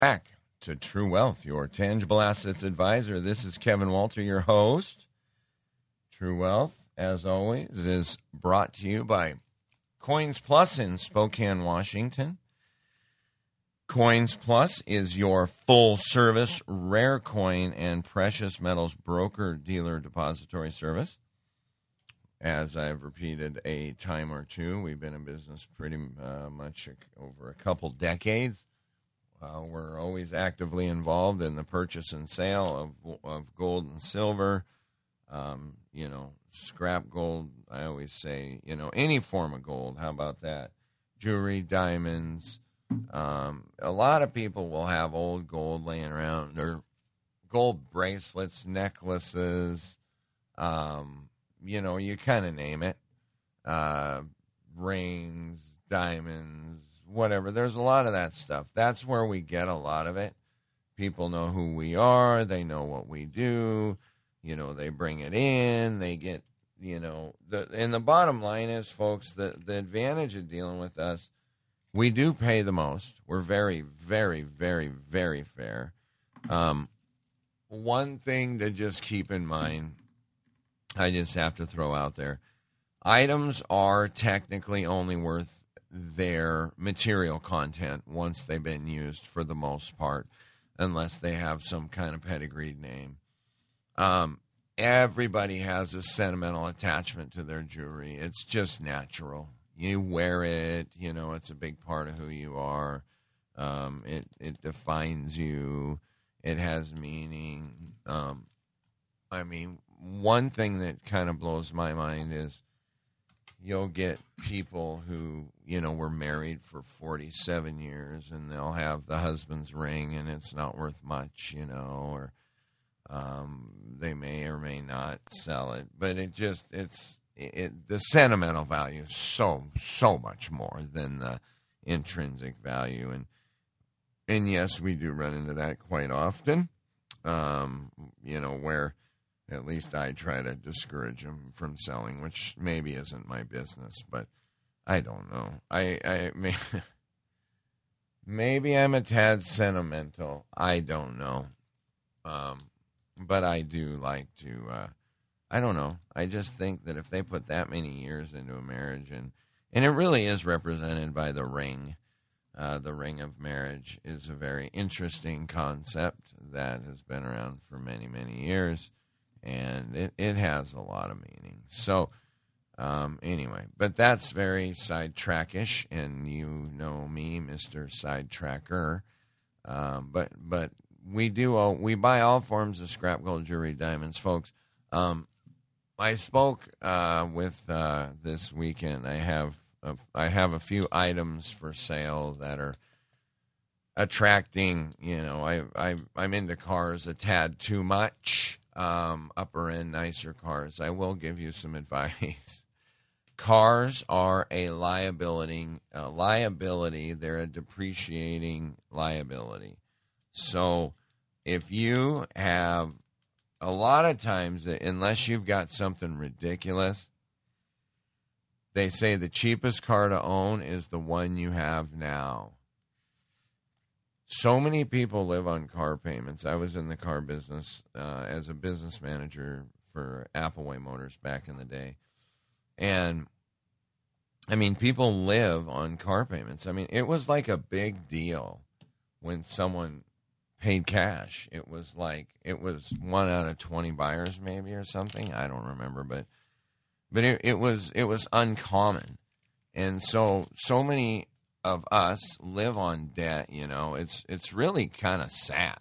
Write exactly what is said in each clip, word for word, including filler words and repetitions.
Back to True Wealth, your tangible assets advisor. This is Kevin Walter, your host. True Wealth, as always, is brought to you by Coins Plus in Spokane, Washington. Coins Plus is your full-service rare coin and precious metals broker dealer depository service. As I've repeated a time or two, we've been in business pretty uh, much over a couple decades. Uh, we're always actively involved in the purchase and sale of of gold and silver, um, you know, scrap gold. I always say, you know, any form of gold. How about that? Jewelry, diamonds. Um, a lot of people will have old gold laying around, or gold bracelets, necklaces, um, you know, you kind of name it, uh, rings, diamonds, whatever. There's a lot of that stuff. That's where we get a lot of it. People know who we are. They know what we do. You know, they bring it in. They get, you know, the and the bottom line is, folks, the, the advantage of dealing with us, we do pay the most. We're very, very, very, very fair. Um, one thing to just keep in mind, I just have to throw out there, items are technically only worth their material content once they've been used, for the most part, unless they have some kind of pedigreed name. Um, everybody has a sentimental attachment to their jewelry. It's just natural. You wear it, you know, it's a big part of who you are. Um, it, it defines you. It has meaning. Um, I mean, one thing that kind of blows my mind is you'll get people who, you know, were married for forty-seven years, and they'll have the husband's ring, and it's not worth much, you know, or um, they may or may not sell it. But it just, it's, it, the sentimental value is so, so much more than the intrinsic value. And, and yes, we do run into that quite often, um, you know, where at least I try to discourage them from selling, which maybe isn't my business, but I don't know. I, I may, maybe I'm a tad sentimental. I don't know. Um, but I do like to, uh, I don't know. I just think that if they put that many years into a marriage, and, and it really is represented by the ring, uh, the ring of marriage is a very interesting concept that has been around for many, many years. And it, it has a lot of meaning. So, um, anyway, but that's very sidetrackish, and you know me, Mister Sidetracker. Um, but but we do all, we buy all forms of scrap gold, jewelry, diamonds, folks. Um, I spoke uh, with uh, this weekend. I have a, I have a few items for sale that are attracting. You know, I I I'm into cars a tad too much. Um, upper end, nicer cars. I will give you some advice. Cars are a liability, a liability. They're a depreciating liability. So if you have, a lot of times, unless you've got something ridiculous, they say the cheapest car to own is the one you have now. So many people live on car payments. I was in the car business uh, as a business manager for Appleway Motors back in the day. And, I mean, people live on car payments. I mean, it was like a big deal when someone paid cash. It was like, it was one out of twenty buyers maybe or something. I don't remember, but but it, it was it was uncommon. And so, so many of us live on debt, you know. It's it's really kind of sad.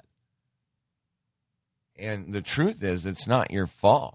And the truth is, it's not your fault.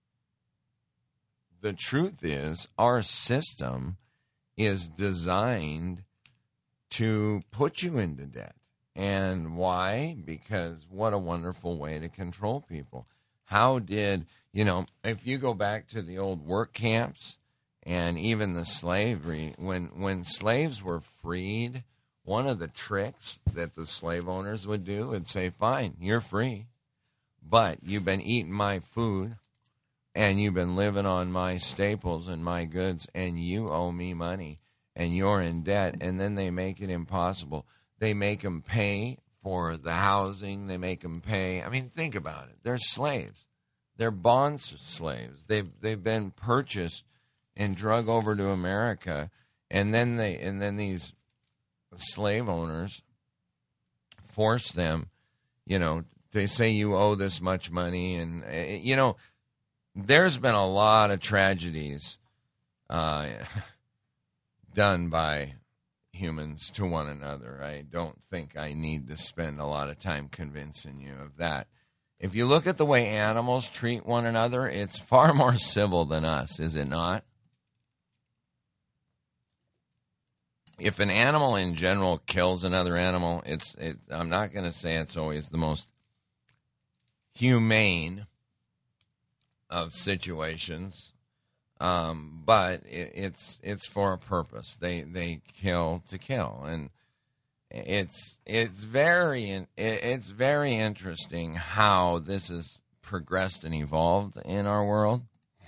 The truth is, our system is designed to put you into debt. And why? Because what a wonderful way to control people. How did, you know, if you go back to the old work camps, and even the slavery, when when slaves were freed, one of the tricks that the slave owners would do would say, fine, you're free, but you've been eating my food, and you've been living on my staples and my goods, and you owe me money, and you're in debt. And then they make it impossible. They make them pay for the housing. They make them pay. I mean, think about it. They're slaves. They're bond slaves. They've they've been purchased and drug over to America, and then they and then these slave owners force them. You know, they say you owe this much money, and you know, there's been a lot of tragedies uh, done by humans to one another. I don't think I need to spend a lot of time convincing you of that. If you look at the way animals treat one another, it's far more civil than us, is it not? If an animal in general kills another animal, it's it, I'm not going to say it's always the most humane of situations, um, but it, it's it's for a purpose. They they kill to kill, and it's it's very it's very interesting how this has progressed and evolved in our world.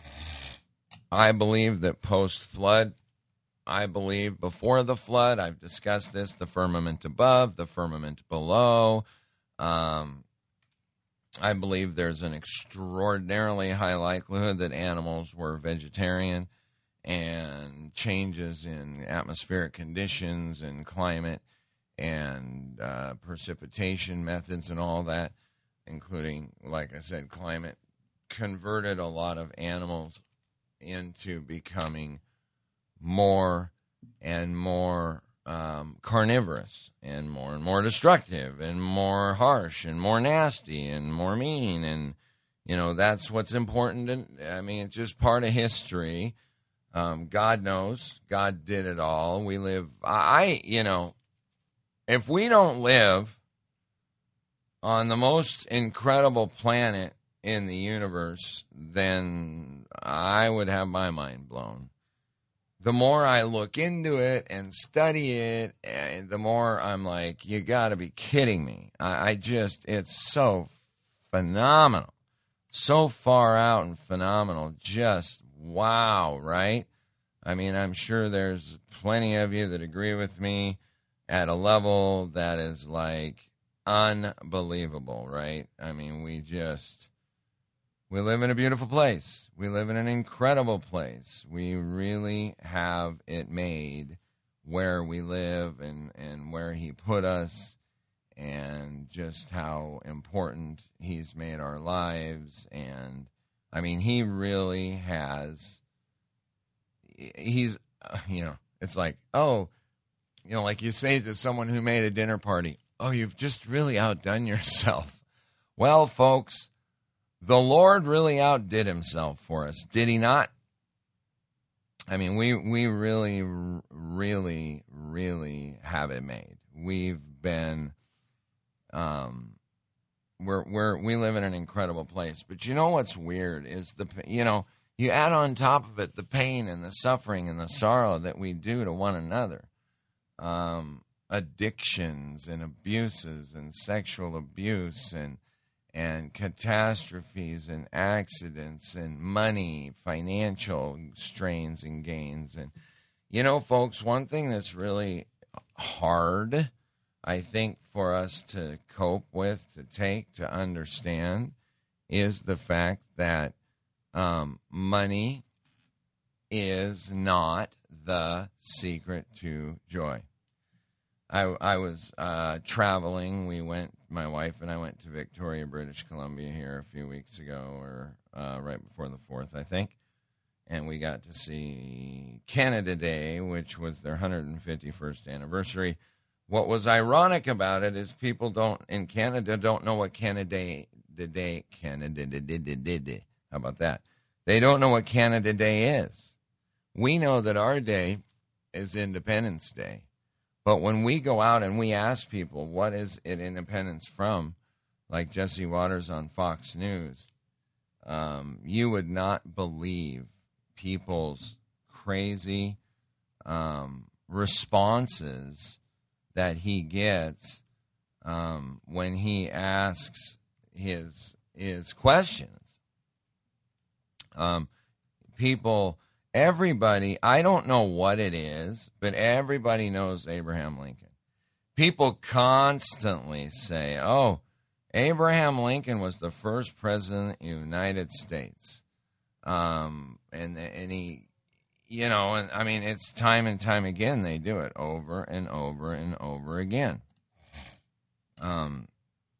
I believe that post-flood, I believe before the flood, I've discussed this, the firmament above, the firmament below. Um, I believe there's an extraordinarily high likelihood that animals were vegetarian, and changes in atmospheric conditions and climate and uh, precipitation methods and all that, including, like I said, climate, converted a lot of animals into becoming more and more um, carnivorous and more and more destructive and more harsh and more nasty and more mean. And, you know, that's what's important. And I mean, it's just part of history. Um, God knows. God did it all. We live, I, you know, if we don't live on the most incredible planet in the universe, then I would have my mind blown. The more I look into it and study it, and the more I'm like, you got to be kidding me. I, I just, it's so phenomenal. So far out and phenomenal. Just wow, right? I mean, I'm sure there's plenty of you that agree with me at a level that is like unbelievable, right? I mean, we just, we live in a beautiful place. We live in an incredible place. We really have it made where we live and, and where he put us, and just how important he's made our lives. And I mean, he really has, he's, you know, it's like, oh, you know, like you say to someone who made a dinner party, oh, you've just really outdone yourself. Well, folks, the Lord really outdid himself for us, did he not? I mean, we we really, really, really have it made. We've been, um, we're we're we live in an incredible place. But you know what's weird is the you know you add on top of it the pain and the suffering and the sorrow that we do to one another. Um, addictions and abuses and sexual abuse and and catastrophes and accidents and money, financial strains and gains. And, you know, folks, one thing that's really hard, I think, for us to cope with, to take, to understand, is the fact that um, money is not the secret to joy. I, I was uh, traveling. We went, my wife and I went to Victoria, British Columbia here a few weeks ago, or uh, right before the fourth, I think. And we got to see Canada Day, which was their one hundred fifty-first anniversary. What was ironic about it is people don't, in Canada, don't know what Canada Day, Canada Day, how about that? They don't know what Canada Day is. We know that our day is Independence Day. But when we go out and we ask people, what is it independence from, like Jesse Waters on Fox News, um, you would not believe people's crazy um, responses that he gets um, when he asks his his questions. Um, people... Everybody, I don't know what it is, but everybody knows Abraham Lincoln. people constantly say, oh, Abraham Lincoln was the first president of the United States. Um, and, and he, you know, and I mean, it's time and time again they do it over and over and over again. Um,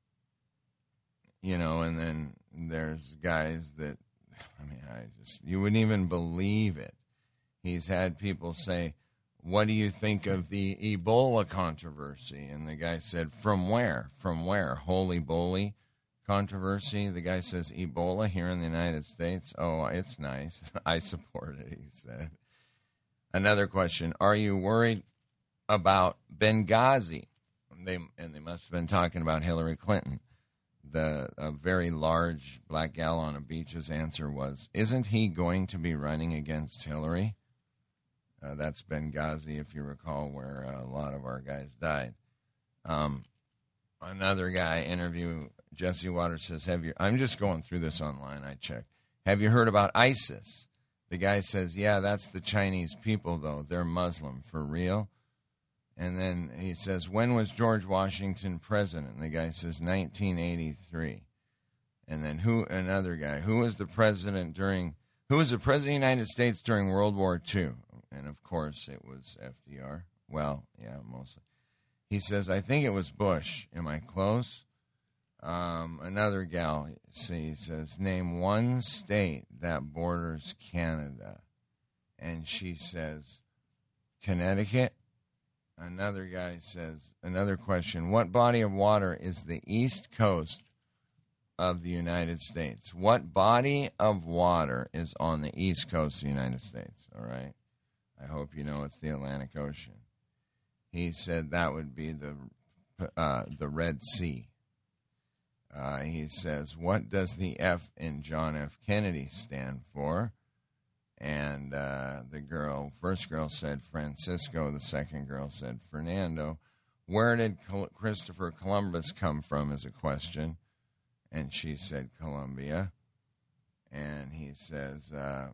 you know, and then there's guys that, I mean, I just, you wouldn't even believe it. He's had people say, what do you think of the Ebola controversy? And the guy said, from where? From where? Holy Boly controversy? The guy says, Ebola here in the United States? Oh, it's nice. I support it, he said. Another question, are you worried about Benghazi? They, and they must have been talking about Hillary Clinton. The a very large black gal on a beach's answer was, isn't he going to be running against Hillary? Uh, that's Benghazi, if you recall, where uh, a lot of our guys died. Um, another guy interview, Jesse Waters says, "Have you?" I'm just going through this online. I checked. Have you heard about ISIS? The guy says, "Yeah, that's the Chinese people, though. They're Muslim for real." And then he says, "When was George Washington president?" And the guy says, nineteen eighty-three. And then who? Another guy, who was the president during? Who was the president of the United States during World War Two? And, of course, it was F D R. Well, yeah, mostly. He says, I think it was Bush. Am I close? Um, another gal, see, says, name one state that borders Canada. And she says, Connecticut. Another guy says, another question, what body of water is the east coast of the United States? What body of water is on the east coast of the United States? All right. I hope you know it's the Atlantic Ocean. He said that would be the uh, the Red Sea. Uh, he says, what does the F in John F. Kennedy stand for? And uh, the girl, first girl said Francisco. The second girl said Fernando. Where did Col- Christopher Columbus come from is a question. And she said Colombia. And he says, uh,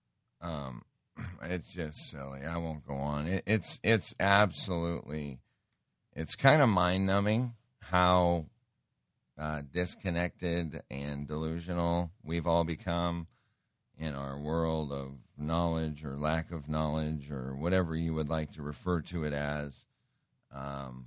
um, it's just silly. I won't go on. It, it's it's absolutely, it's kind of mind-numbing how uh, disconnected and delusional we've all become in our world of knowledge or lack of knowledge or whatever you would like to refer to it as. Um,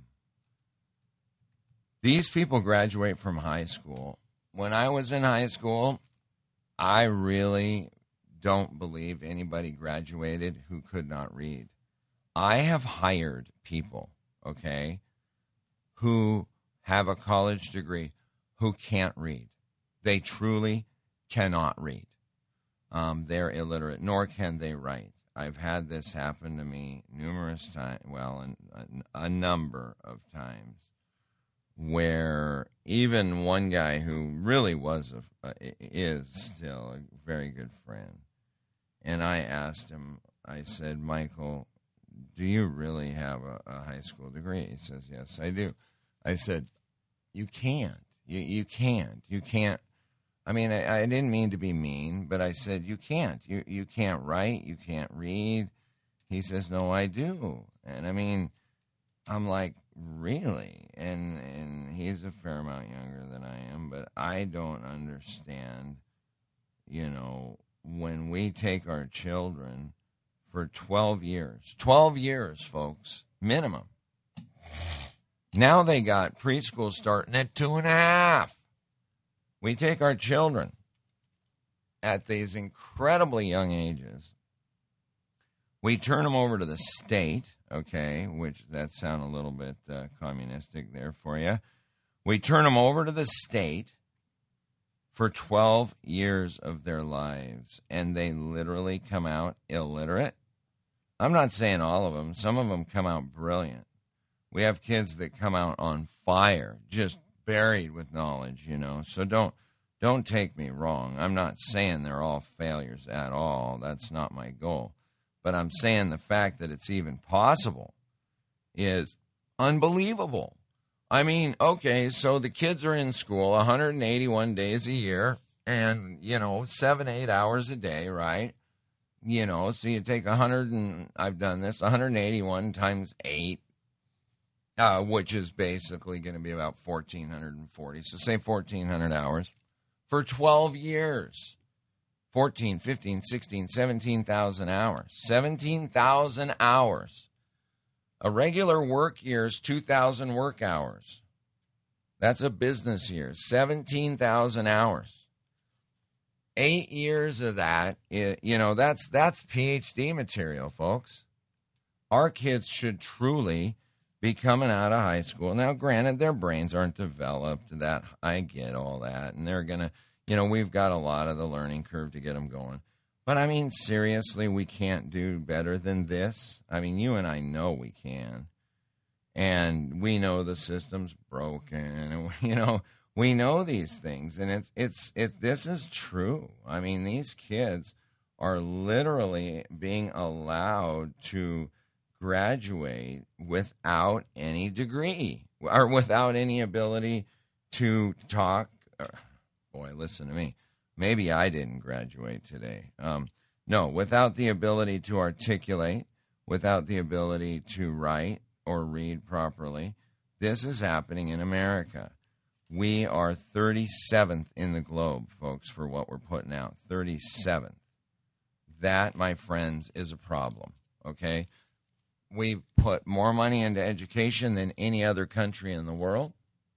these people graduate from high school. When I was in high school, I really don't believe anybody graduated who could not read. I have hired people, okay, who have a college degree who can't read. They truly cannot read. Um, they're illiterate, nor can they write. I've had this happen to me numerous times, well, an, a, a number of times, where even one guy who really was, a, uh, is still a very good friend, and I asked him, I said, Michael, do you really have a, a high school degree? He says, yes, I do. I said, you can't. You, you can't. You can't. I mean, I, I didn't mean to be mean, but I said, you can't. You you can't write. You can't read. He says, no, I do. And I mean, I'm like, really? And and he's a fair amount younger than I am, but I don't understand, you know, when we take our children for twelve years, twelve years, folks, minimum. Now they got preschool starting at two and a half. We take our children at these incredibly young ages. We turn them over to the state, okay, which that sound a little bit uh, communistic there for you. We turn them over to the state for twelve years of their lives, and they literally come out illiterate. I'm not saying all of them. Some of them come out brilliant. We have kids that come out on fire, just buried with knowledge, you know. So don't don't take me wrong. I'm not saying they're all failures at all. That's not my goal. But I'm saying the fact that it's even possible is unbelievable. I mean, okay, so the kids are in school one hundred eighty-one days a year and, you know, seven, eight hours a day, right? You know, so you take one hundred and I've done this, one hundred eighty-one times eight. uh, which is basically going to be about one thousand four hundred forty. So say fourteen hundred hours for twelve years. fourteen, fifteen, sixteen, seventeen thousand hours. seventeen thousand hours. A regular work year is two thousand work hours. That's a business year. seventeen thousand hours. Eight years of that, you know, that's that's PhD material, folks. Our kids should truly be coming out of high school. Now, granted, their brains aren't developed. That I get all that. And they're going to, you know, we've got a lot of the learning curve to get them going. But, I mean, seriously, we can't do better than this. I mean, you and I know we can. And we know the system's broken. And, you know, we know these things. And it's, it's, it, this is true. I mean, these kids are literally being allowed to graduate without any degree or without any ability to talk. Boy, listen to me. Maybe I didn't graduate today. Um, no, without the ability to articulate, without the ability to write or read properly. This is happening in America. We are thirty-seventh in the globe, folks, for what we're putting out. thirty-seventh. That, my friends, is a problem, okay? We put more money into education than any other country in the world.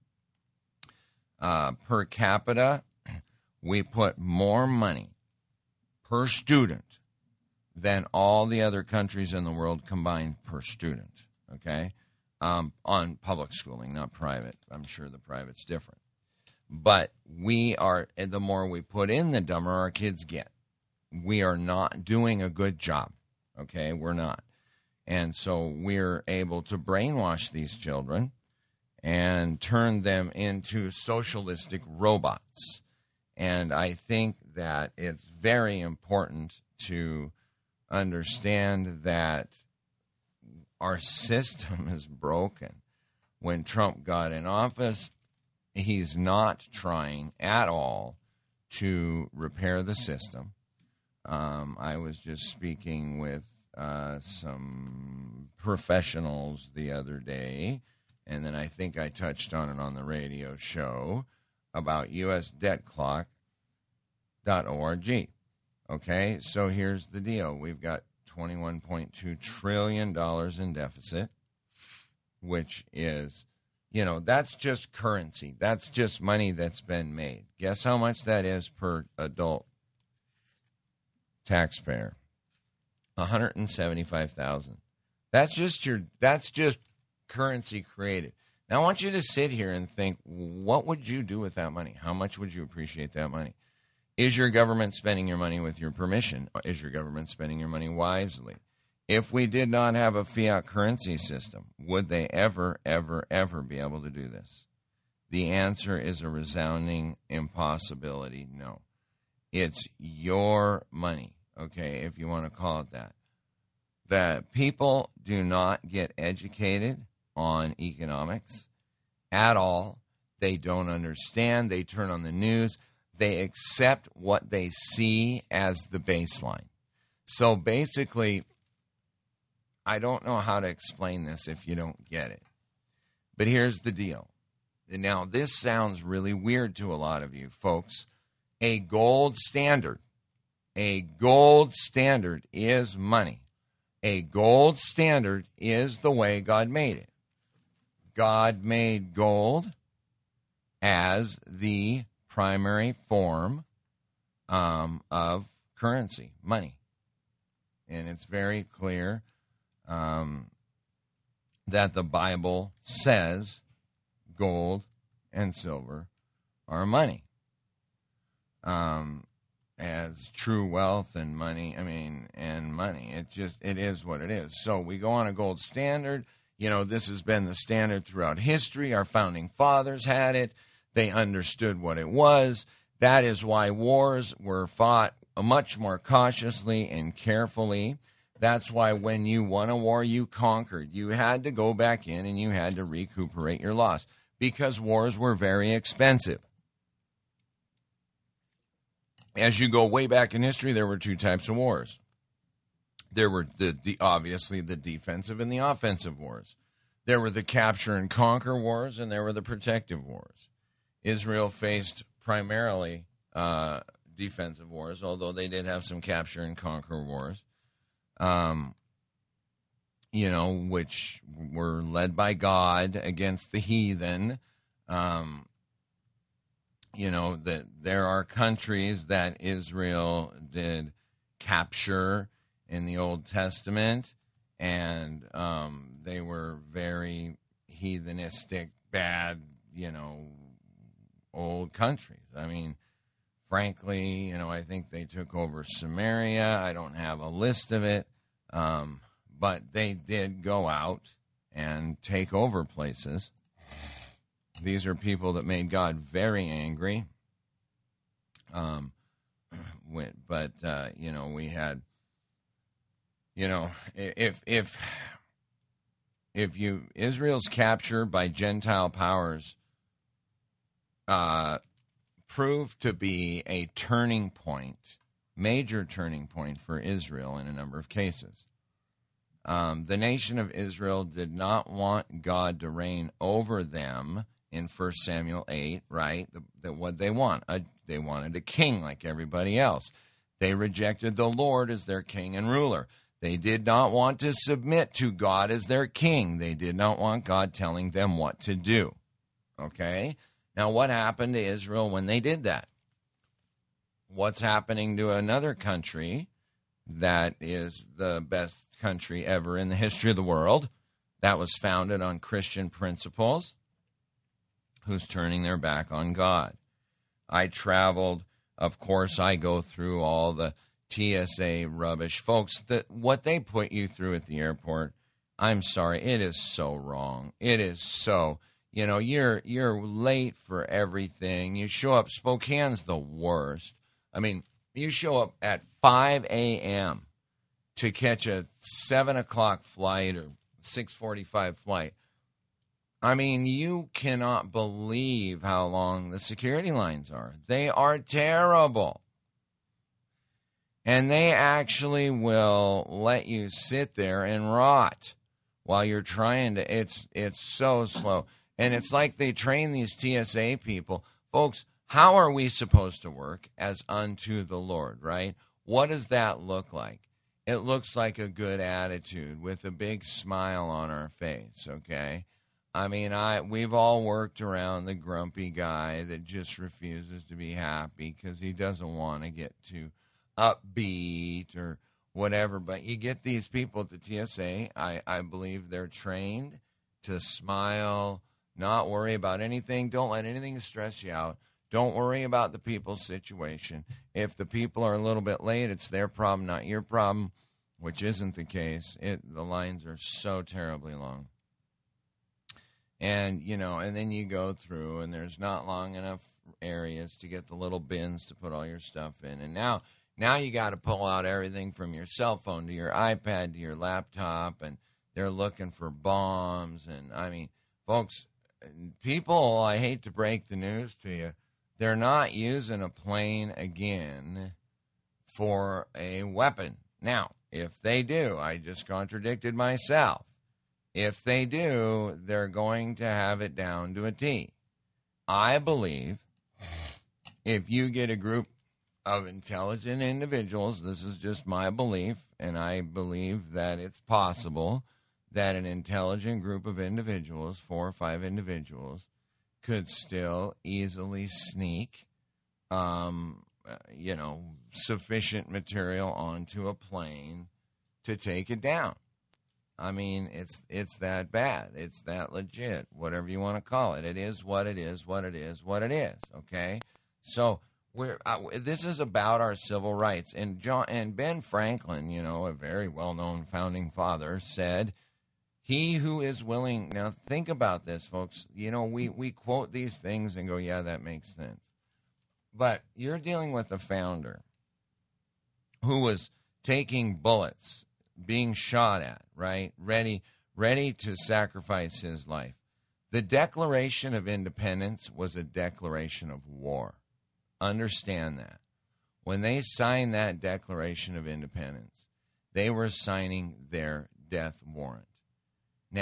Uh, per capita, we put more money per student than all the other countries in the world combined per student, okay? Um, on public schooling, not private. I'm sure the private's different. But we are, the more we put in, the dumber our kids get. We are not doing a good job, okay? We're not. And so we're able to brainwash these children and turn them into socialistic robots. And I think that it's very important to understand that our system is broken. When Trump got in office, he's not trying at all to repair the system. Um, I was just speaking with uh, some professionals the other day, and then I think I touched on it on the radio show about U S debt clock dot org. Okay, so here's the deal. We've got twenty-one point two trillion dollars in deficit, which is, you know, that's just currency. That's just money that's been made. Guess how much that is per adult taxpayer? one hundred seventy-five thousand dollars. That's just your, that's just currency created. Now, I want you to sit here and think, what would you do with that money? How much would you appreciate that money? Is your government spending your money with your permission? Is your government spending your money wisely? If we did not have a fiat currency system, would they ever, ever, ever be able to do this? The answer is a resounding impossibility. No. It's your money, okay, if you want to call it that. That people do not get educated on economics at all. They don't understand. They turn on the news. They accept what they see as the baseline. So basically, I don't know how to explain this if you don't get it. But here's the deal. Now, this sounds really weird to a lot of you folks. A gold standard, a gold standard is money. A gold standard is the way God made it. God made gold as the primary form um, of currency, money. And it's very clear um, that the Bible says gold and silver are money. Um, as true wealth and money, I mean, and money. It just, it is what it is. So we go on a gold standard. You know, this has been the standard throughout history. Our founding fathers had it. They understood what it was. That is why wars were fought much more cautiously and carefully. That's why when you won a war, you conquered. You had to go back in and you had to recuperate your loss because wars were very expensive. As you go way back in history, there were two types of wars. There were the, the obviously the defensive and the offensive wars. There were the capture and conquer wars, and there were the protective wars. Israel faced primarily uh, defensive wars, although they did have some capture and conquer wars, um, you know, which were led by God against the heathen. Um, you know, that there are countries that Israel did capture in the Old Testament, and um, they were very heathenistic, bad, you know, old countries. I mean, frankly, you know, I think they took over Samaria. I don't have a list of it, um, but they did go out and take over places. These are people that made God very angry. Um, but, uh, you know, we had, you know, if, if, if you, Israel's capture by Gentile powers uh, proved to be a turning point, major turning point for Israel in a number of cases. Um, the nation of Israel did not want God to reign over them in First Samuel eight, right? The, the, what they want, a, they wanted a king like everybody else. They rejected the Lord as their king and ruler. They did not want to submit to God as their king. They did not want God telling them what to do. Okay? Now, what happened to Israel when they did that? What's happening to another country that is the best country ever in the history of the world, that was founded on Christian principles, who's turning their back on God? I traveled, of course, I go through all the T S A rubbish. Folks, that what they put you through at the airport, I'm sorry, it is so wrong. It is so, you know, you're you're late for everything. You show up, Spokane's the worst. I mean, you show up at five a.m. to catch a seven o'clock flight or six forty-five flight. I mean, you cannot believe how long the security lines are. They are terrible. And they actually will let you sit there and rot while you're trying to. It's it's so slow. And it's like they train these T S A people. Folks, how are we supposed to work as unto the Lord, right? What does that look like? It looks like a good attitude with a big smile on our face, okay? I mean, I we've all worked around the grumpy guy that just refuses to be happy because he doesn't want to get too upbeat or whatever. But you get these people at the T S A, I, I believe they're trained to smile, not worry about anything. Don't let anything stress you out. Don't worry about the people's situation. If the people are a little bit late, it's their problem, not your problem, which isn't the case. It the lines are so terribly long. And, you know, and then you go through, and there's not long enough areas to get the little bins to put all your stuff in. And now now you got to pull out everything from your cell phone to your iPad to your laptop, and they're looking for bombs. And, I mean, folks, people, I hate to break the news to you, they're not using a plane again for a weapon. Now, if they do, I just contradicted myself. If they do, they're going to have it down to a T. I believe if you get a group of intelligent individuals, this is just my belief, and I believe that it's possible that an intelligent group of individuals, four or five individuals, could still easily sneak, um, you know, sufficient material onto a plane to take it down. I mean, it's it's that bad. It's that legit, whatever you want to call it. It is what it is, what it is, what it is, okay? So we're uh, this is about our civil rights. And John and Ben Franklin, you know, a very well-known founding father, said, he who is willing. Now, think about this, folks. You know, we, we quote these things and go, yeah, that makes sense. But you're dealing with a founder who was taking bullets, being shot at, right? Ready, ready to sacrifice his life. The Declaration of Independence was a declaration of war. Understand that. When they signed that Declaration of Independence, they were signing their death warrant. Now,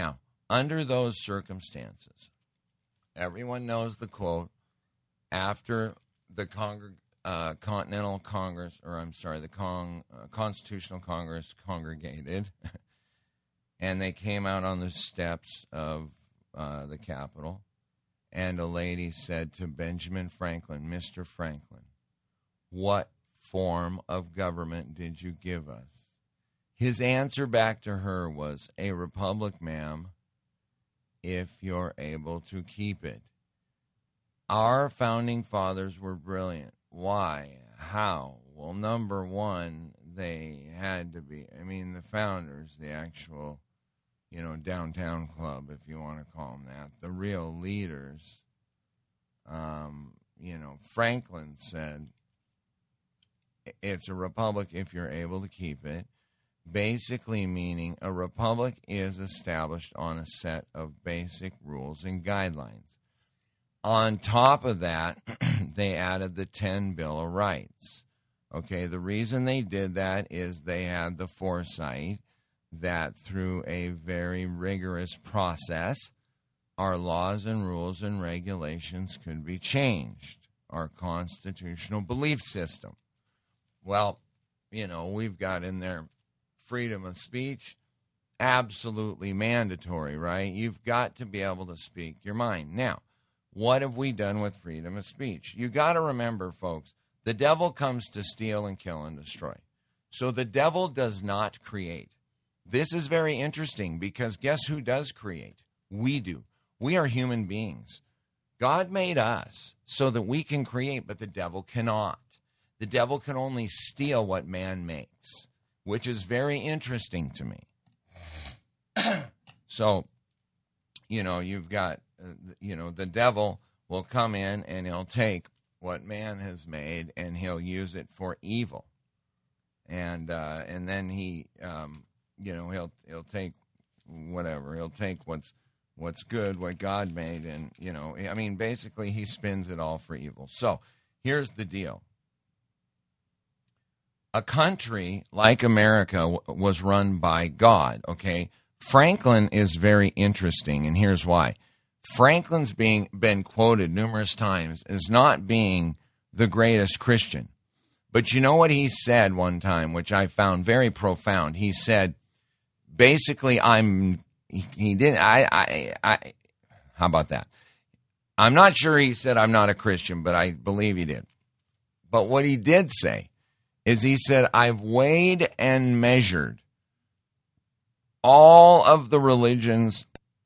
under those circumstances, everyone knows the quote, after the Congre- uh, Continental Congress, or I'm sorry, the Cong- uh, Constitutional Congress congregated, and they came out on the steps of uh, the Capitol, and a lady said to Benjamin Franklin, Mister Franklin, what form of government did you give us? His answer back to her was, a republic, ma'am, if you're able to keep it. Our founding fathers were brilliant. Why? How? Well, number one, they had to be, I mean, the founders, the actual, you know, downtown club, if you want to call them that, the real leaders, um, you know, Franklin said, it's a republic if you're able to keep it. Basically meaning a republic is established on a set of basic rules and guidelines. On top of that, they added the ten Bill of Rights. Okay, the reason they did that is they had the foresight that through a very rigorous process, our laws and rules and regulations could be changed, our constitutional belief system. Well, you know, we've got in there freedom of speech, absolutely mandatory, right? You've got to be able to speak your mind. Now, what have we done with freedom of speech? You got to remember, folks, the devil comes to steal and kill and destroy. So the devil does not create. This is very interesting because guess who does create? We do. We are human beings. God made us so that we can create, but the devil cannot. The devil can only steal what man makes, which is very interesting to me. So, you know, you've got, uh, you know, the devil will come in and he'll take what man has made and he'll use it for evil. And uh, and then he, um, you know, he'll he'll take whatever. He'll take what's what's good, what God made, and, you know, I mean, basically he spins it all for evil. So here's the deal. A country like America w- was run by God, okay? Franklin is very interesting, and here's why. Franklin's being been quoted numerous times as not being the greatest Christian. But you know what he said one time, which I found very profound? He said, basically, I'm, he, he didn't, I, I, I, how about that? I'm not sure he said I'm not a Christian, but I believe he did. But what he did say is he said, I've weighed and measured all of the religions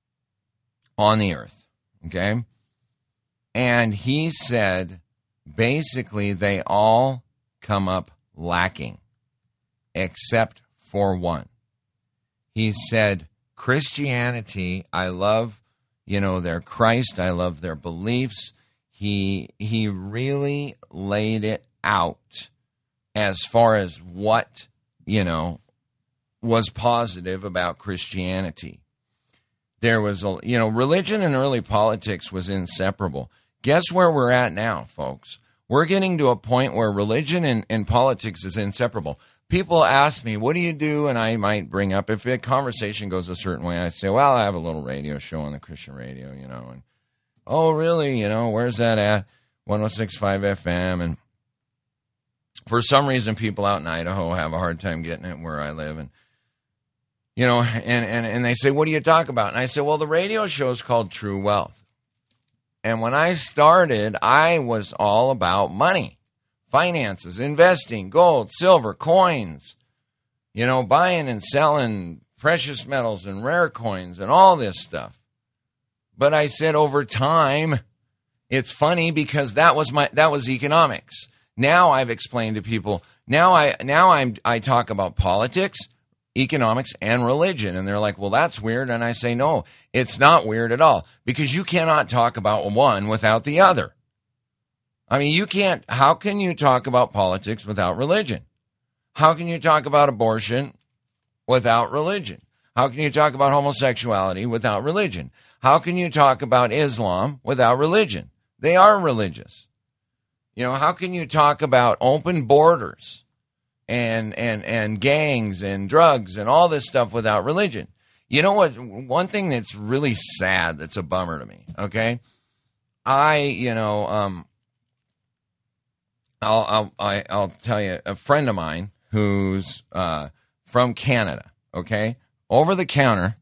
on the earth, okay? And he said, basically, they all come up lacking, except for one. He said, Christianity, I love, you know, their Christ, I love their beliefs. He he really laid it out as far as what, you know, was positive about Christianity. There was, a, you know, religion and early politics was inseparable. Guess where we're at now, folks? We're getting to a point where religion and, and politics is inseparable. People ask me, what do you do? And I might bring up, if a conversation goes a certain way, I say, well, I have a little radio show on the Christian radio, you know. And, oh, really? You know, where's that at? one oh six point five F M. And for some reason, people out in Idaho have a hard time getting it where I live. And, you know, and, and, and they say, what do you talk about? And I say, well, the radio show is called True Wealth. And when I started, I was all about money, finances, investing, gold, silver, coins, you know, buying and selling precious metals and rare coins and all this stuff. But I said over time, it's funny because that was my that was economics. Now I've explained to people, now I now I'm I talk about politics, economics, and religion. And they're like, well, that's weird. And I say, no, it's not weird at all, because you cannot talk about one without the other. I mean, you can't, how can you talk about politics without religion? How can you talk about abortion without religion? How can you talk about homosexuality without religion? How can you talk about Islam without religion? They are religious. You know, how can you talk about open borders and and and gangs and drugs and all this stuff without religion? You know what? One thing that's really sad, that's a bummer to me, okay? I, you know, um, I'll, I'll, I, I'll tell you, a friend of mine who's uh, from Canada, okay? Over the counter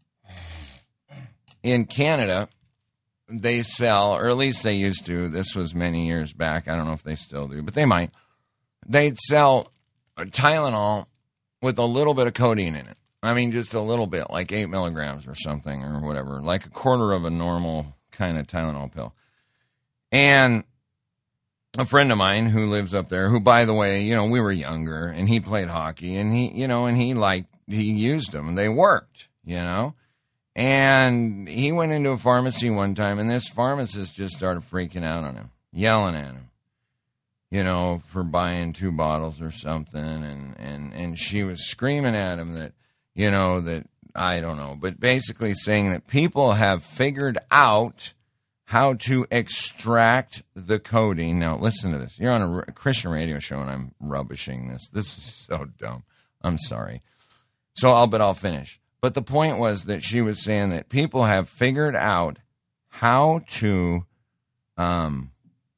in Canada, they sell, or at least they used to, this was many years back, I don't know if they still do, but they might, they'd sell Tylenol with a little bit of codeine in it. I mean, just a little bit, like eight milligrams or something or whatever, like a quarter of a normal kind of Tylenol pill. And a friend of mine who lives up there, who, by the way, you know, we were younger, and he played hockey, and he, you know, and he liked, he used them, and they worked, you know. And he went into a pharmacy one time, and this pharmacist just started freaking out on him, yelling at him, you know, for buying two bottles or something. And, and, and she was screaming at him that, you know, that, I don't know, but basically saying that people have figured out how to extract the codeine. Now, listen to this. You're on a, a Christian radio show, and I'm rubbishing this. This is so dumb. I'm sorry. So I'll, but I'll finish. But the point was that she was saying that people have figured out how to um,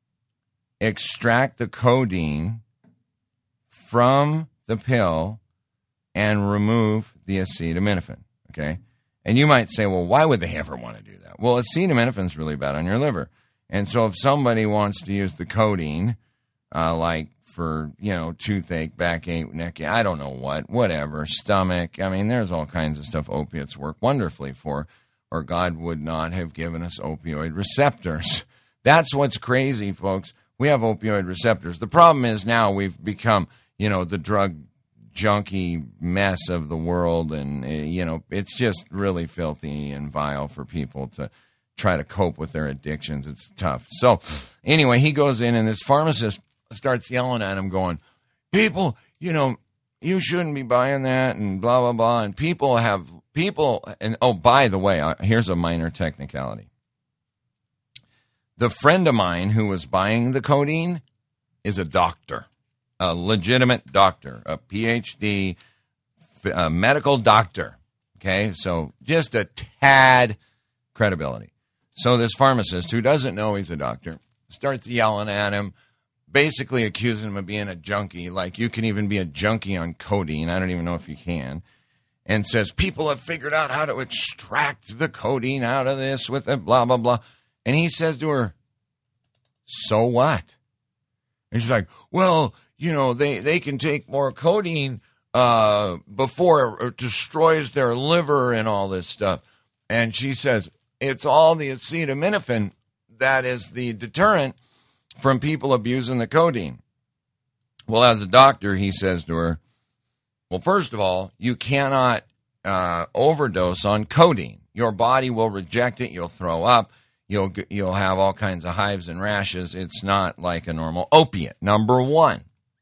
extract the codeine from the pill and remove the acetaminophen, okay? And you might say, well, why would they ever want to do that? Well, acetaminophen is really bad on your liver. And so if somebody wants to use the codeine, uh, like for, you know, toothache, backache, neck, I don't know what, whatever, stomach, I mean, there's all kinds of stuff opiates work wonderfully for, or God would not have given us opioid receptors. That's what's crazy, folks. We have opioid receptors. The problem is now we've become, you know, the drug junky mess of the world, and uh, you know, it's just really filthy and vile for people to try to cope with their addictions. It's tough. So anyway, he goes in, and this pharmacist starts yelling at him, going, people, you know, you shouldn't be buying that, and blah blah blah. And people have people and oh, by the way, uh, here's a minor technicality. The friend of mine who was buying the codeine is a doctor. A legitimate doctor, a P H D, a medical doctor, okay? So just a tad credibility. So this pharmacist, who doesn't know he's a doctor, starts yelling at him, basically accusing him of being a junkie, like you can even be a junkie on codeine. I don't even know if you can. And says, people have figured out how to extract the codeine out of this with a blah, blah, blah. And he says to her, so what? And she's like, well, you know, they, they can take more codeine uh, before it destroys their liver and all this stuff. And she says, it's all the acetaminophen that is the deterrent from people abusing the codeine. Well, as a doctor, he says to her, well, first of all, you cannot uh, overdose on codeine. Your body will reject it. You'll throw up. You'll, you'll have all kinds of hives and rashes. It's not like a normal opiate, number one.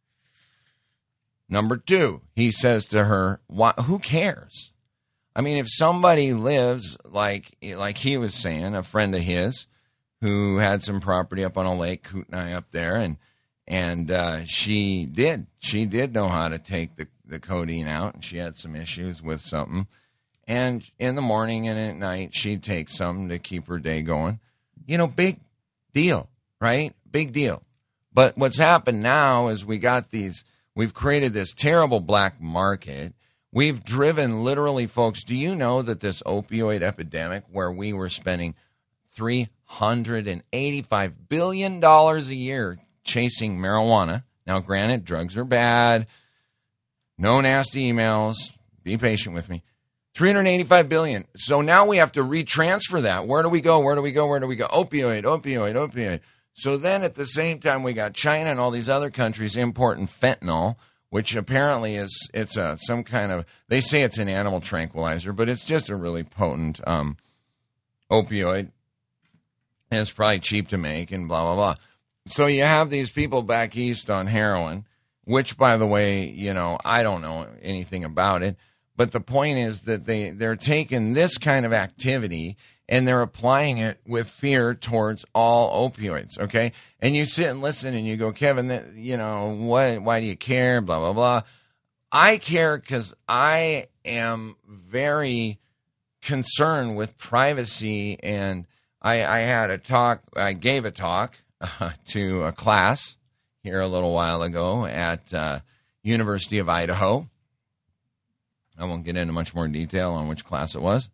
Number two, he says to her, why, who cares? I mean, if somebody lives like like he was saying, a friend of his who had some property up on a lake, Kootenai up there, and and uh, she did. She did know how to take the, the codeine out, and she had some issues with something. And in the morning and at night, she'd take some to keep her day going. You know, big deal, right? Big deal. But what's happened now is we got these... We've created this terrible black market. We've driven literally, folks, do you know that this opioid epidemic, where we were spending three hundred eighty-five billion dollars a year chasing marijuana. Now, granted, drugs are bad. No nasty emails. Be patient with me. three hundred eighty-five billion dollars. So now we have to retransfer that. Where do we go? Where do we go? Where do we go? Opioid, opioid, opioid. So then at the same time, we got China and all these other countries importing fentanyl, which apparently is it's a, some kind of, they say it's an animal tranquilizer, but it's just a really potent um, opioid. And it's probably cheap to make and blah, blah, blah. So you have these people back east on heroin, which, by the way, you know, I don't know anything about it. But the point is that they, they're taking this kind of activity and they're applying it with fear towards all opioids, okay? And you sit and listen and you go, Kevin, that, you know, what? Why do you care, blah, blah, blah. I care because I am very concern with privacy. And I, I had a talk, I gave a talk uh, to a class here a little while ago at uh, University of Idaho. I won't get into much more detail on which class it was.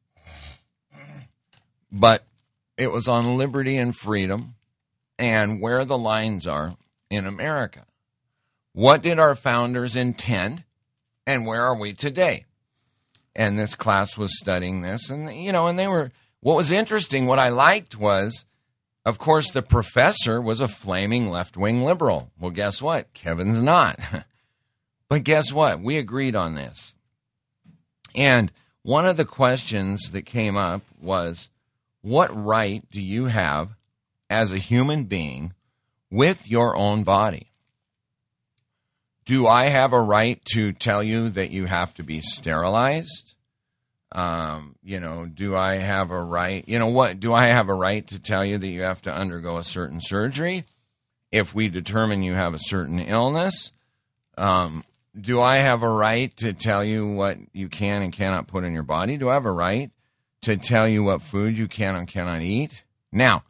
But it was on liberty and freedom and where the lines are in America. What did our founders intend, and where are we today? And this class was studying this, and, you know, and they were, what was interesting, what I liked was, of course, the professor was a flaming left-wing liberal. Well, guess what? Kevin's not. But guess what? We agreed on this. And one of the questions that came up was, what right do you have as a human being with your own body? Do I have a right to tell you that you have to be sterilized? Um, you know, do I have a right, you know what, do I have a right to tell you that you have to undergo a certain surgery if we determine you have a certain illness? Um, do I have a right to tell you what you can and cannot put in your body? Do I have a right to tell you what food you can and cannot eat? Now,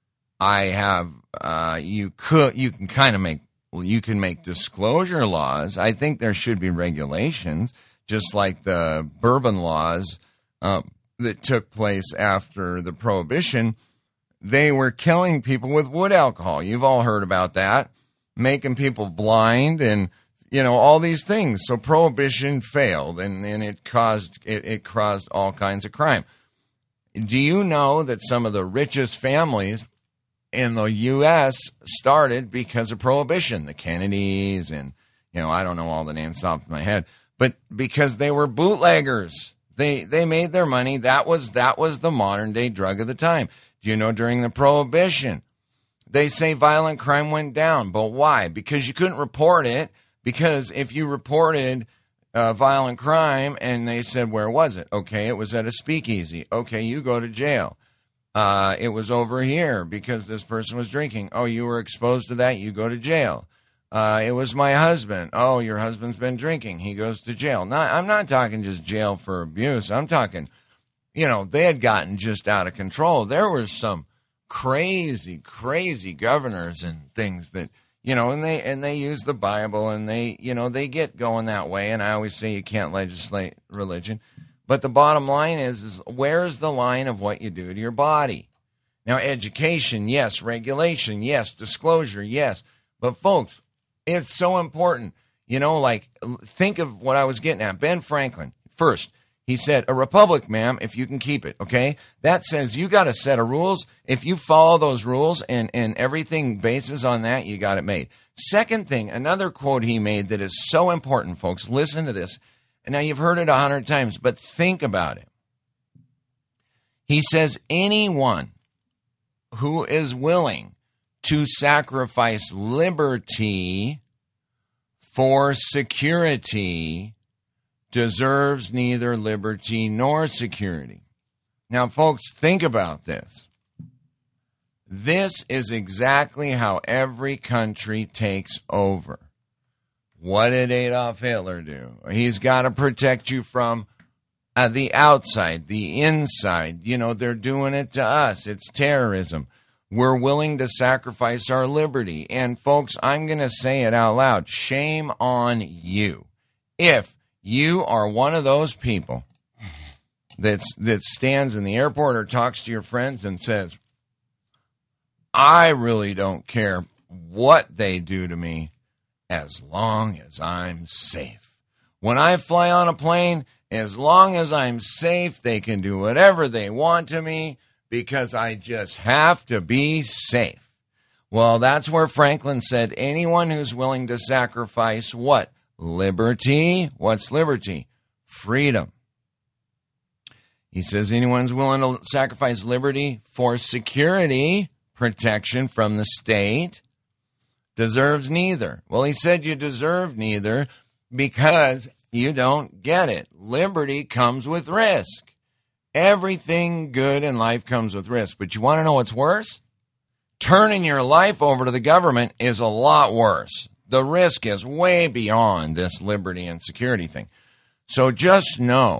I have, uh, you could, you can kind of make, well, you can make disclosure laws. I think there should be regulations, just like the bourbon laws uh, that took place after the Prohibition. They were killing people with wood alcohol. You've all heard about that, making people blind and, you know, all these things. So Prohibition failed, and, and it caused it, it caused all kinds of crime. Do you know that some of the richest families in the U S started because of Prohibition? The Kennedys and, you know, I don't know all the names off my head, but because they were bootleggers. They they made their money. That was that was the modern day drug of the time. Do you know during the Prohibition, they say violent crime went down, but why? Because you couldn't report it. Because if you reported uh, violent crime and they said, where was it? Okay, it was at a speakeasy. Okay, you go to jail. Uh, it was over here because this person was drinking. Oh, you were exposed to that? You go to jail. Uh, it was my husband. Oh, your husband's been drinking. He goes to jail. Not, I'm not talking just jail for abuse. I'm talking, you know, they had gotten just out of control. There were some crazy, crazy governors and things that, you know, and they and they use the Bible and they, you know, they get going that way. And I always say you can't legislate religion. But the bottom line is, is where's the line of what you do to your body? Now, education, yes. Regulation, yes. Disclosure, yes. But, folks, it's so important. You know, like, think of what I was getting at. Ben Franklin, first, he said, a republic, ma'am, if you can keep it, okay? That says you got a set of rules. If you follow those rules and, and everything bases on that, you got it made. Second thing, another quote he made that is so important, folks. Listen to this. Now, you've heard it a hundred times, but think about it. He says, anyone who is willing to sacrifice liberty for security deserves neither liberty nor security. Now, folks, think about this. This is exactly how every country takes over. What did Adolf Hitler do? He's got to protect you from uh, the outside, the inside. You know, they're doing it to us. It's terrorism. We're willing to sacrifice our liberty. And, folks, I'm going to say it out loud. Shame on you. If you are one of those people that's, that stands in the airport or talks to your friends and says, I really don't care what they do to me, as long as I'm safe. When I fly on a plane, as long as I'm safe, they can do whatever they want to me because I just have to be safe. Well, that's where Franklin said, anyone who's willing to sacrifice what? Liberty. What's liberty? Freedom. He says anyone who's willing to sacrifice liberty for security, protection from the state, deserves neither. Well, he said you deserve neither because you don't get it. Liberty comes with risk. Everything good in life comes with risk. But you want to know what's worse? Turning your life over to the government is a lot worse. The risk is way beyond this liberty and security thing. So just know,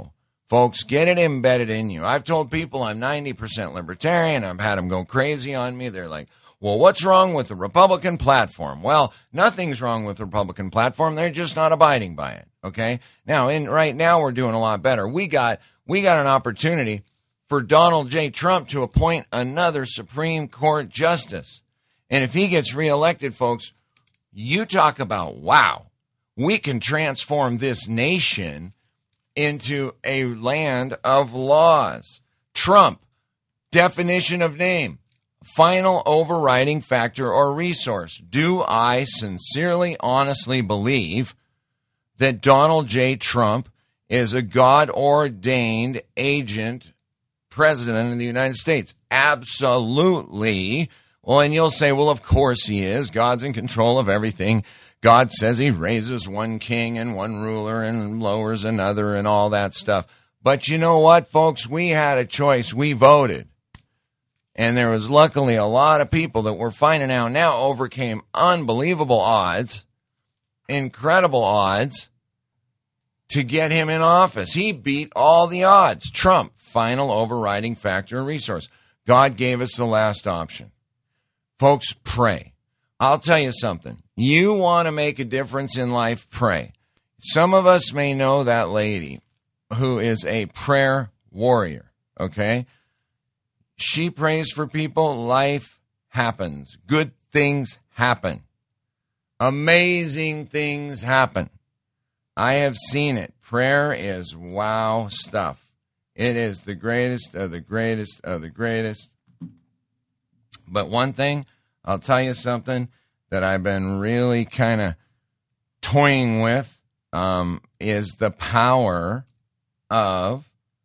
Folks, get it embedded in you. I've told people I'm ninety percent libertarian. I've had them go crazy on me. They're like, well, what's wrong with the Republican platform? Well, nothing's wrong with the Republican platform. They're just not abiding by it. Okay. Now, in right now, we're doing a lot better. We got we got an opportunity for Donald J. Trump to appoint another Supreme Court justice. And if he gets reelected, folks, you talk about, wow, we can transform this nation into a land of laws. Trump, definition of name, final overriding factor or resource. Do I sincerely, honestly believe that Donald J. Trump is a God-ordained agent president of the United States? Absolutely. Well, and you'll say, well, of course he is. God's in control of everything. God says he raises one king and one ruler and lowers another and all that stuff. But you know what, folks? We had a choice. We voted. And there was luckily a lot of people that we're finding out now overcame unbelievable odds, incredible odds, to get him in office. He beat all the odds. Trump, final overriding factor and resource. God gave us the last option. Folks, pray. I'll tell you something. You want to make a difference in life, pray. Some of us may know that lady who is a prayer warrior, okay? She prays for people. Life happens. Good things happen. Amazing things happen. I have seen it. Prayer is wow stuff. It is the greatest of the greatest of the greatest. But one thing, I'll tell you something that I've been really kind of toying with um, is the power of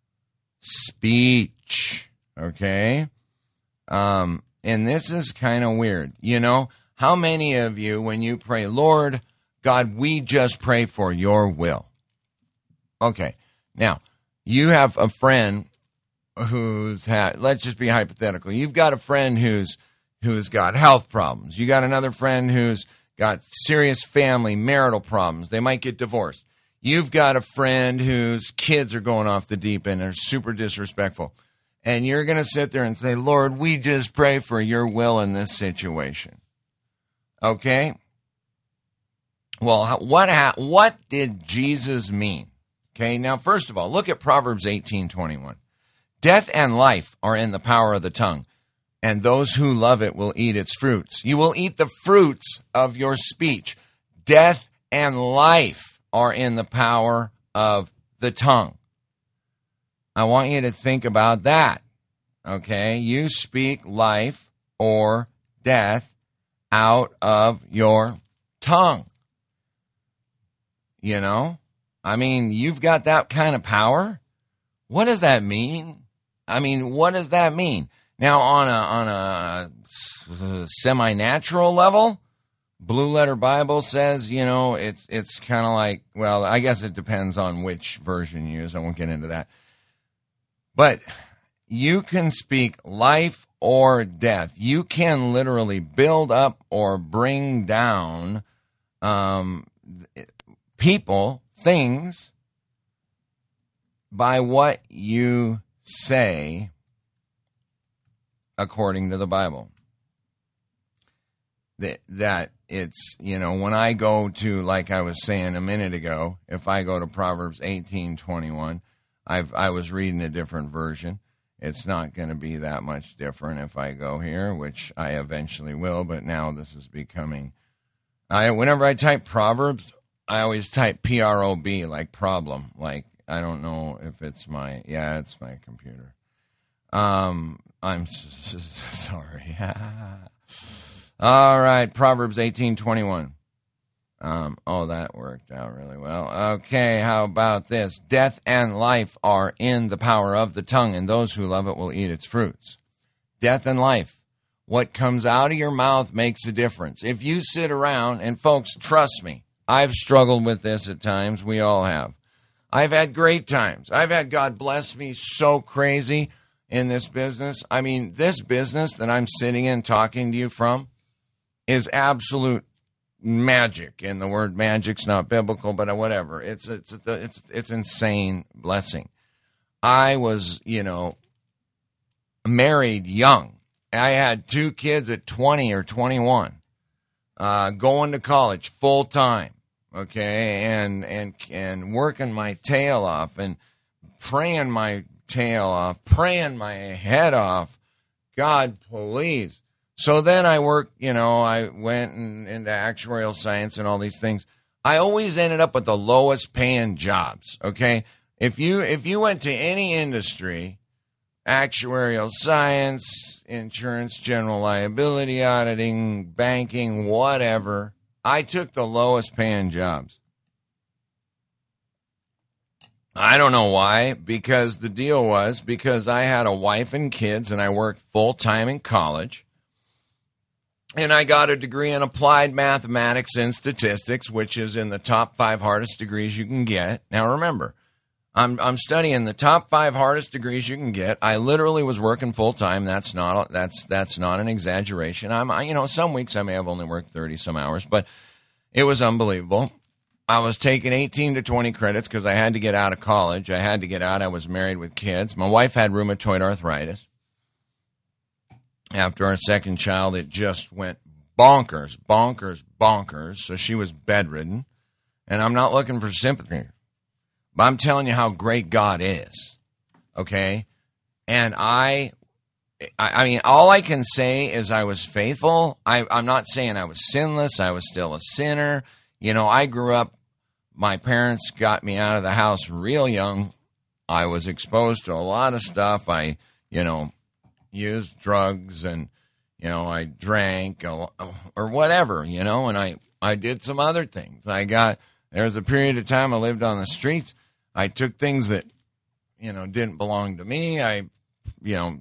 speech, okay? Um, and this is kind of weird. You know, how many of you, when you pray, Lord, God, we just pray for your will. Okay, now, you have a friend who's had, let's just be hypothetical. You've got a friend who's who's got health problems. You got another friend who's got serious family, marital problems. They might get divorced. You've got a friend whose kids are going off the deep end and are super disrespectful. And you're going to sit there and say, Lord, we just pray for your will in this situation. Okay? Well, what ha- what did Jesus mean? Okay, now, first of all, look at Proverbs eighteen twenty-one. Death and life are in the power of the tongue, and those who love it will eat its fruits. You will eat the fruits of your speech. Death and life are in the power of the tongue. I want you to think about that, okay? You speak life or death out of your tongue. You know? I mean, you've got that kind of power. What does that mean? I mean, what does that mean? Now, on a on a semi-natural level, Blue Letter Bible says, you know, it's it's kind of like, well, I guess it depends on which version you use. I won't get into that. But you can speak life or death. You can literally build up or bring down um, people, things, by what you say according to the Bible. That, that it's, you know, when I go to, like I was saying a minute ago, if I go to Proverbs eighteen twenty-one, I've, I was reading a different version. It's not going to be that much different if I go here, which I eventually will, but now this is becoming, I whenever I type Proverbs, I always type P R O B, like problem, like, I don't know if it's my, yeah, it's my computer. Um, I'm s- s- sorry. All right, Proverbs eighteen twenty-one. Um, oh, that worked out really well. Okay, how about this? Death and life are in the power of the tongue, and those who love it will eat its fruits. Death and life. What comes out of your mouth makes a difference. If you sit around, and folks, trust me, I've struggled with this at times. We all have. I've had great times. I've had God bless me so crazy in this business. I mean, this business that I'm sitting in talking to you from is absolute magic. And the word magic's not biblical, but whatever. It's it's it's it's insane blessing. I was, you know, married young. I had two kids at twenty or twenty-one, uh, going to college full time, okay, and and and working my tail off and praying my tail off, praying my head off. God, please. So then I worked, you know, I went in, into actuarial science and all these things. I always ended up with the lowest paying jobs, okay? If you if you went to any industry, actuarial science, insurance, general liability auditing, banking, whatever, I took the lowest paying jobs. I don't know why, because the deal was because I had a wife and kids and I worked full time in college. And I got a degree in applied mathematics and statistics, which is in the top five hardest degrees you can get. Now remember, I'm I'm studying the top five hardest degrees you can get. I literally was working full time. That's not that's that's not an exaggeration. I'm I, you know some weeks I may have only worked thirty some hours, but it was unbelievable. I was taking eighteen to twenty credits because I had to get out of college. I had to get out. I was married with kids. My wife had rheumatoid arthritis. After our second child, it just went bonkers, bonkers, bonkers. So she was bedridden. And I'm not looking for sympathy, but I'm telling you how great God is, okay? And I, I, I mean, all I can say is I was faithful. I, I'm not saying I was sinless. I was still a sinner. You know, I grew up, my parents got me out of the house real young. I was exposed to a lot of stuff. I, you know, used drugs and, you know, I drank or whatever, you know, and I, I did some other things. I got, there was a period of time I lived on the streets. I took things that, you know, didn't belong to me. I, you know,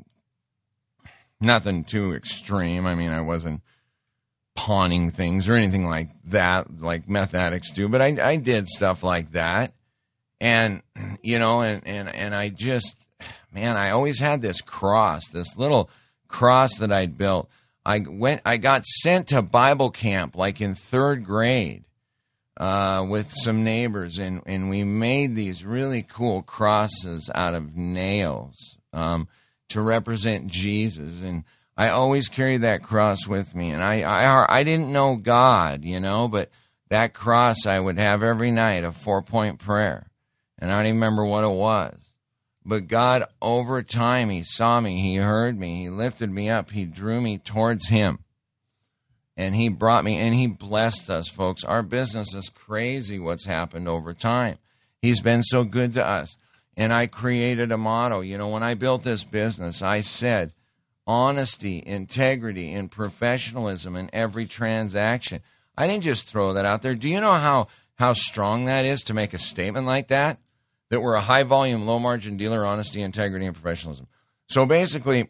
nothing too extreme. I mean, I wasn't pawning things or anything like that, like meth addicts do, but I, I did stuff like that. And, you know, and, and, and I just, man, I always had this cross, this little cross that I'd built. I went, I got sent to Bible camp like in third grade uh, with some neighbors, and, and we made these really cool crosses out of nails um, to represent Jesus. And I always carried that cross with me, and I, I I didn't know God, you know, but that cross I would have every night, a four-point prayer, and I don't even remember what it was. But God, over time, He saw me, He heard me, He lifted me up, He drew me towards Him, and He brought me, and He blessed us, folks. Our business is crazy what's happened over time. He's been so good to us, and I created a motto. You know, when I built this business, I said, honesty, integrity, and professionalism in every transaction. I didn't just throw that out there. Do you know how, how strong that is to make a statement like that? That we're a high-volume, low-margin dealer, honesty, integrity, and professionalism. So basically,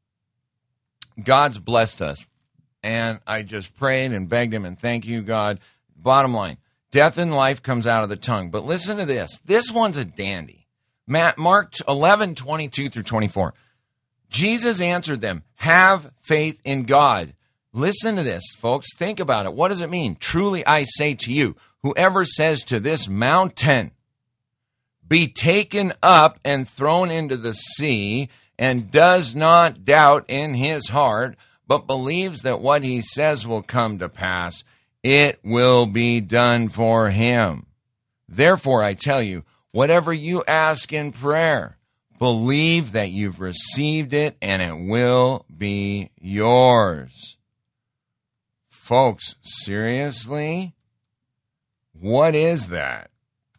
God's blessed us. And I just prayed and begged Him, and thank you, God. Bottom line, death and life comes out of the tongue. But listen to this. This one's a dandy. Mark eleven, twenty-two through twenty-four. Jesus answered them, have faith in God. Listen to this, folks. Think about it. What does it mean? Truly I say to you, whoever says to this mountain, be taken up and thrown into the sea, and does not doubt in his heart, but believes that what he says will come to pass, it will be done for him. Therefore, I tell you, whatever you ask in prayer, believe that you've received it, and it will be yours. Folks, seriously? What is that?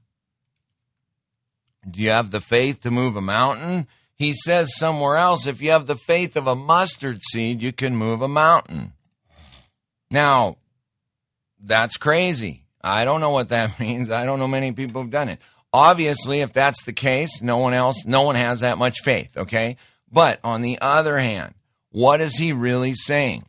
Do you have the faith to move a mountain? He says somewhere else, if you have the faith of a mustard seed, you can move a mountain. Now, that's crazy. I don't know what that means. I don't know many people have done it. Obviously, if that's the case, no one else, no one has that much faith, okay? But on the other hand, what is he really saying?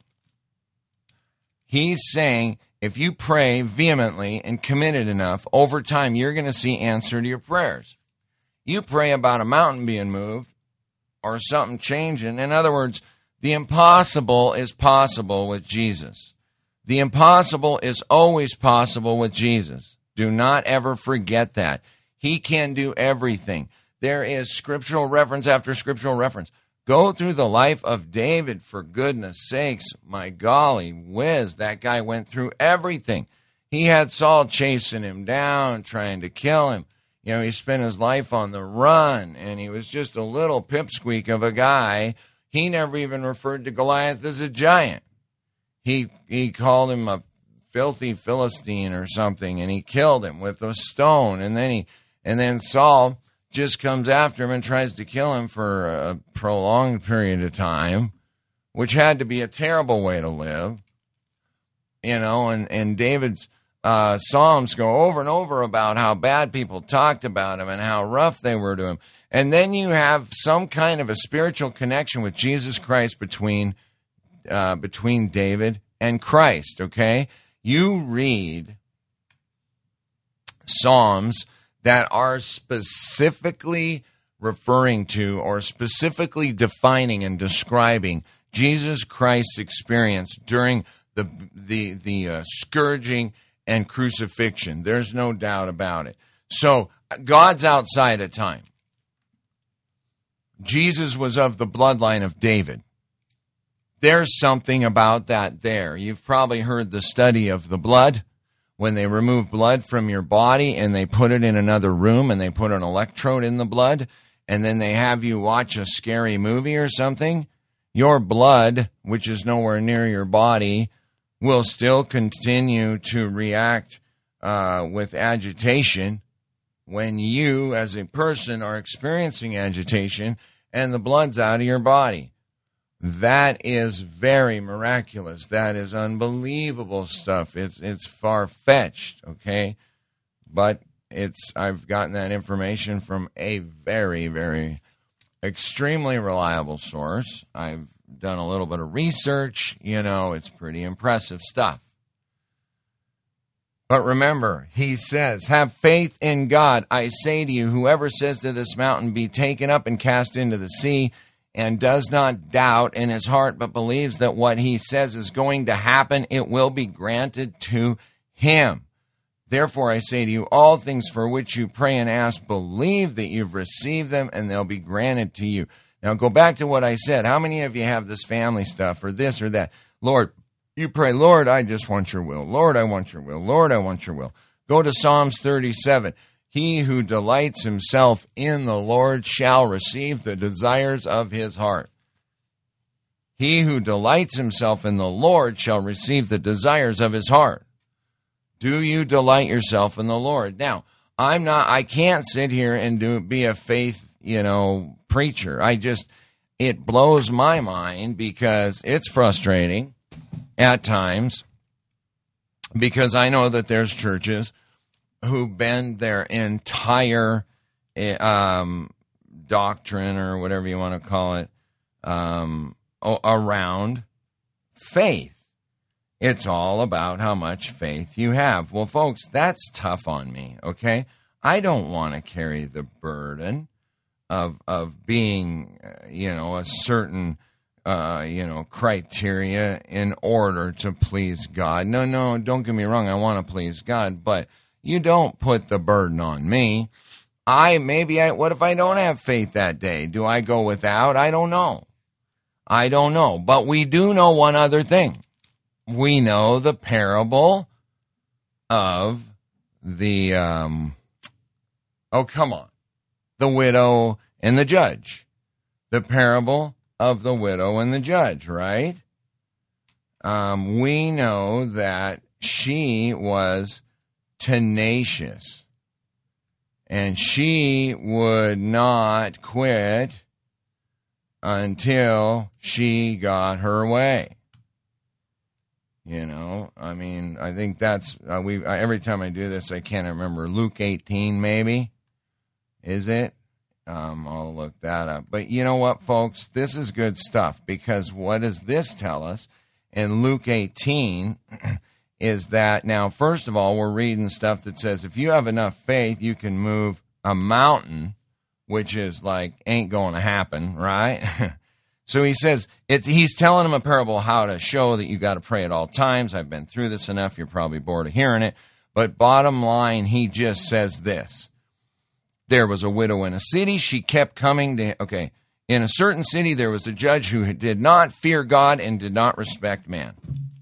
He's saying if you pray vehemently and committed enough, over time you're going to see answer to your prayers. You pray about a mountain being moved or something changing. In other words, the impossible is possible with Jesus. The impossible is always possible with Jesus. Do not ever forget that. He can do everything. There is scriptural reference after scriptural reference. Go through the life of David, for goodness sakes. My golly whiz, that guy went through everything. He had Saul chasing him down, trying to kill him. You know, he spent his life on the run, and he was just a little pipsqueak of a guy. He never even referred to Goliath as a giant. He he called him a filthy Philistine or something, and he killed him with a stone. And then he and then Saul just comes after him and tries to kill him for a prolonged period of time, which had to be a terrible way to live. You know, and, and David's uh, Psalms go over and over about how bad people talked about him and how rough they were to him. And then you have some kind of a spiritual connection with Jesus Christ between uh, between David and Christ, okay? You read Psalms that are specifically referring to or specifically defining and describing Jesus Christ's experience during the the the uh, scourging and crucifixion. There's no doubt about it. So God's outside of time. Jesus was of the bloodline of David. There's something about that there. You've probably heard the study of the blood. When they remove blood from your body and they put it in another room and they put an electrode in the blood and then they have you watch a scary movie or something, your blood, which is nowhere near your body, will still continue to react uh, with agitation when you, as a person, are experiencing agitation and the blood's out of your body. That is very miraculous. That is unbelievable stuff. It's it's far-fetched, okay? But it's I've gotten that information from a very, very extremely reliable source. I've done a little bit of research. You know, it's pretty impressive stuff. But remember, he says, have faith in God. I say to you, whoever says to this mountain, be taken up and cast into the sea, and does not doubt in his heart, but believes that what he says is going to happen, it will be granted to him. Therefore, I say to you, all things for which you pray and ask, believe that you've received them, and they'll be granted to you. Now, go back to what I said. How many of you have this family stuff or this or that? Lord, you pray, Lord, I just want your will. Lord, I want your will. Lord, I want your will. Go to Psalms thirty-seven. He who delights himself in the Lord shall receive the desires of his heart. He who delights himself in the Lord shall receive the desires of his heart. Do you delight yourself in the Lord? Now, I'm not, I can't sit here and do be a faith, you know, preacher. I just, it blows my mind because it's frustrating at times because I know that there's churches who bend their entire um, doctrine or whatever you want to call it um, around faith. It's all about how much faith you have. Well, folks, that's tough on me, okay? I don't want to carry the burden of of being, uh, you know, a certain, uh, you know, criteria in order to please God. No, no, don't get me wrong. I want to please God, but you don't put the burden on me. I, maybe I, what if I don't have faith that day? Do I go without? I don't know. I don't know. But we do know one other thing. We know the parable of the, um, oh, come on, the widow and the judge. The parable of the widow and the judge, right? Um, we know that she was tenacious, and she would not quit until she got her way. You know, I mean, I think that's uh, we. Uh, every time I do this, I can't remember. Luke eighteen, maybe, is it? Um, I'll look that up. But you know what, folks, this is good stuff because what does this tell us in Luke eighteen? Is that now, first of all, we're reading stuff that says if you have enough faith, you can move a mountain, which is like ain't going to happen, right? So he says, it's, he's telling them a parable how to show that you got to pray at all times. I've been through this enough. You're probably bored of hearing it. But bottom line, he just says this. There was a widow in a city. She kept coming to, okay, in a certain city, there was a judge who did not fear God and did not respect man.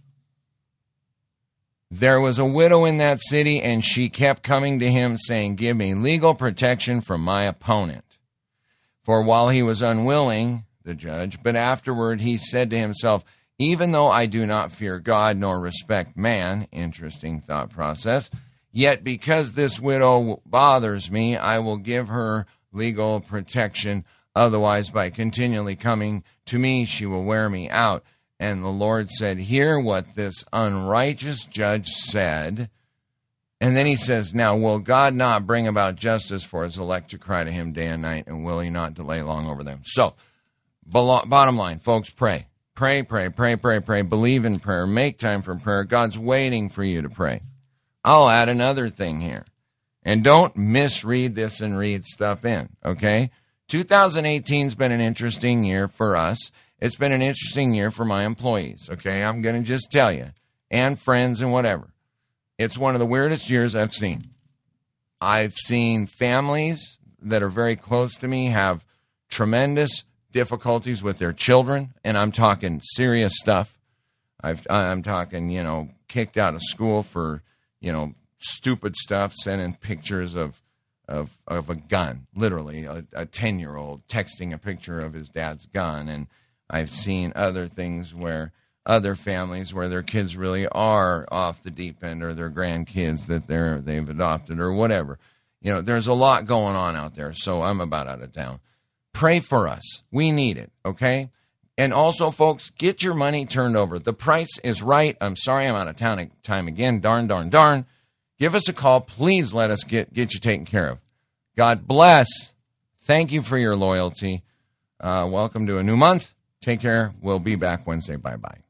There was a widow in that city, and she kept coming to him saying, give me legal protection from my opponent. For while he was unwilling, the judge, but afterward he said to himself, even though I do not fear God nor respect man, interesting thought process, yet because this widow bothers me, I will give her legal protection. Otherwise, by continually coming to me, she will wear me out. And the Lord said, hear what this unrighteous judge said. And then he says, now, will God not bring about justice for his elect to cry to him day and night, and will he not delay long over them? So, bottom line, folks, pray. Pray, pray, pray, pray, pray. Believe in prayer. Make time for prayer. God's waiting for you to pray. I'll add another thing here. And don't misread this and read stuff in, okay? two thousand eighteen has been an interesting year for us. It's been an interesting year for my employees, okay? I'm going to just tell you, and friends and whatever. It's one of the weirdest years I've seen. I've seen families that are very close to me have tremendous difficulties with their children, and I'm talking serious stuff. I've, I'm talking, you know, kicked out of school for, you know, stupid stuff, sending pictures of of, of a gun, literally, a ten-year-old texting a picture of his dad's gun. And I've seen other things where other families where their kids really are off the deep end, or their grandkids that they're, they've adopted or whatever. You know, there's a lot going on out there, so I'm about out of town. Pray for us. We need it, okay? And also, folks, get your money turned over. The price is right. I'm sorry I'm out of town time again. Darn, darn, darn. Give us a call. Please let us get, get you taken care of. God bless. Thank you for your loyalty. Uh, welcome to a new month. Take care. We'll be back Wednesday. Bye-bye.